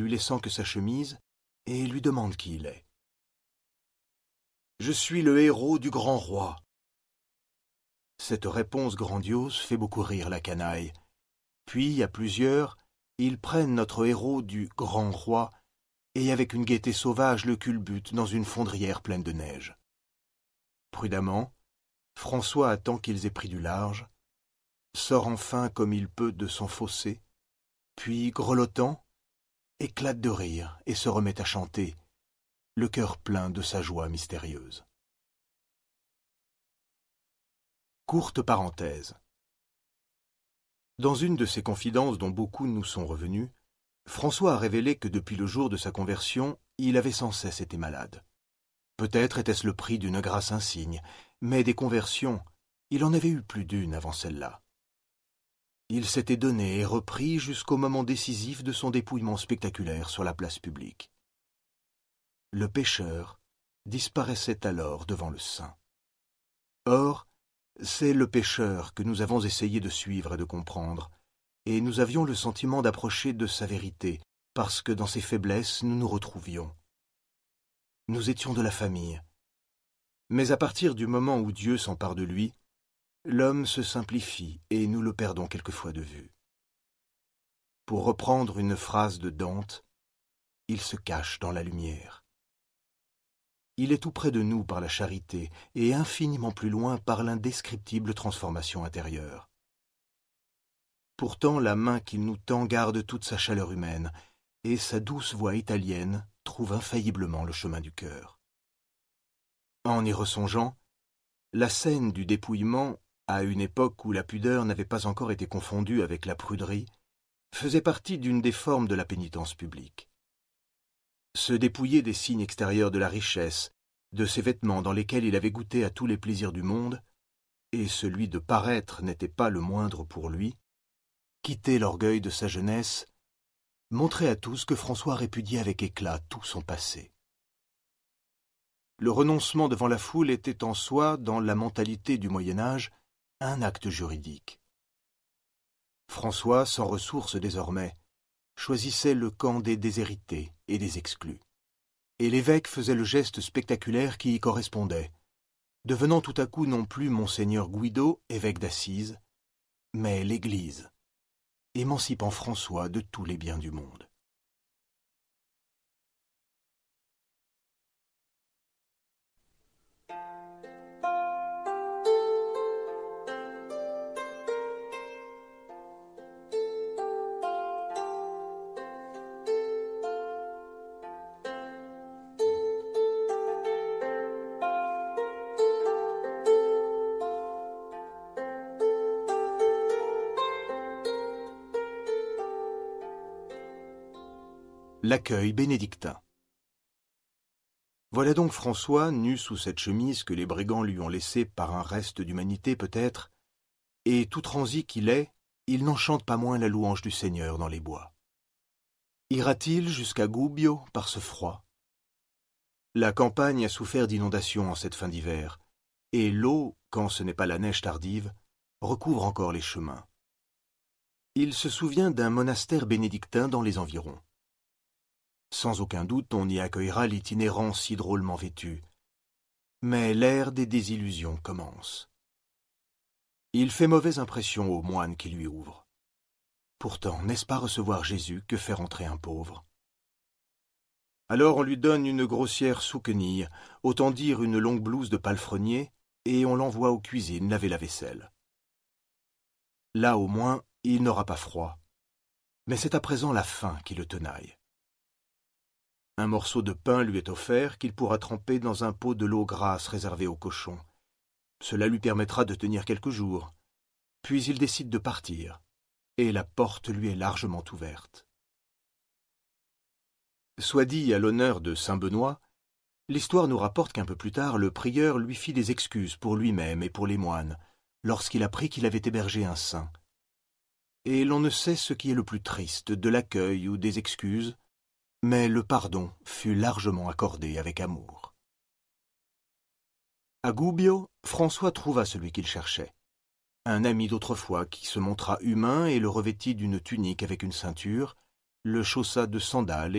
lui laissant que sa chemise, et lui demande qui il est. « Je suis le héros du grand roi. » Cette réponse grandiose fait beaucoup rire la canaille. Puis, à plusieurs, ils prennent notre héros du grand roi et avec une gaieté sauvage le culbutent dans une fondrière pleine de neige. Prudemment, François attend qu'ils aient pris du large, sort enfin comme il peut de son fossé, puis, grelottant, éclate de rire et se remet à chanter, le cœur plein de sa joie mystérieuse. Courte parenthèse. Dans une de ces confidences dont beaucoup nous sont revenus, François a révélé que depuis le jour de sa conversion, il avait sans cesse été malade. Peut-être était-ce le prix d'une grâce insigne, mais des conversions, il en avait eu plus d'une avant celle-là. Il s'était donné et repris jusqu'au moment décisif de son dépouillement spectaculaire sur la place publique. Le pécheur disparaissait alors devant le saint. Or, c'est le pécheur que nous avons essayé de suivre et de comprendre, et nous avions le sentiment d'approcher de sa vérité, parce que dans ses faiblesses nous nous retrouvions. Nous étions de la famille. Mais à partir du moment où Dieu s'empare de lui, l'homme se simplifie et nous le perdons quelquefois de vue. Pour reprendre une phrase de Dante, il se cache dans la lumière. Il est tout près de nous par la charité et infiniment plus loin par l'indescriptible transformation intérieure. Pourtant, la main qu'il nous tend garde toute sa chaleur humaine, et sa douce voix italienne trouve infailliblement le chemin du cœur. En y ressongeant, la scène du dépouillement, à une époque où la pudeur n'avait pas encore été confondue avec la pruderie, faisait partie d'une des formes de la pénitence publique. Se dépouiller des signes extérieurs de la richesse, de ses vêtements dans lesquels il avait goûté à tous les plaisirs du monde, et celui de paraître n'était pas le moindre pour lui, quitter l'orgueil de sa jeunesse, montrait à tous que François répudiait avec éclat tout son passé. Le renoncement devant la foule était en soi, dans la mentalité du Moyen-Âge, un acte juridique. François, sans ressources désormais, choisissait le camp des déshérités et des exclus. Et l'évêque faisait le geste spectaculaire qui y correspondait, devenant tout à coup non plus Monseigneur Guido, évêque d'Assise, mais l'Église, émancipant François de tous les biens du monde. L'accueil bénédictin. Voilà donc François, nu sous cette chemise que les brigands lui ont laissée par un reste d'humanité peut-être, et tout transi qu'il est, il n'en chante pas moins la louange du Seigneur dans les bois. Ira-t-il jusqu'à Gubbio par ce froid? La campagne a souffert d'inondations en cette fin d'hiver, et l'eau, quand ce n'est pas la neige tardive, recouvre encore les chemins. Il se souvient d'un monastère bénédictin dans les environs. Sans aucun doute, on y accueillera l'itinérant si drôlement vêtu. Mais l'ère des désillusions commence. Il fait mauvaise impression aux moines qui lui ouvrent. Pourtant, n'est-ce pas recevoir Jésus que faire entrer un pauvre? Alors on lui donne une grossière souquenille, autant dire une longue blouse de palefrenier, et on l'envoie aux cuisines laver la vaisselle. Là au moins, il n'aura pas froid. Mais c'est à présent la faim qui le tenaille. Un morceau de pain lui est offert qu'il pourra tremper dans un pot de l'eau grasse réservée aux cochons. Cela lui permettra de tenir quelques jours. Puis il décide de partir, et la porte lui est largement ouverte. Soit dit à l'honneur de saint Benoît, l'histoire nous rapporte qu'un peu plus tard, le prieur lui fit des excuses pour lui-même et pour les moines, lorsqu'il apprit qu'il avait hébergé un saint. Et l'on ne sait ce qui est le plus triste, de l'accueil ou des excuses, mais le pardon fut largement accordé avec amour. À Gubbio, François trouva celui qu'il cherchait. Un ami d'autrefois qui se montra humain et le revêtit d'une tunique avec une ceinture, le chaussa de sandales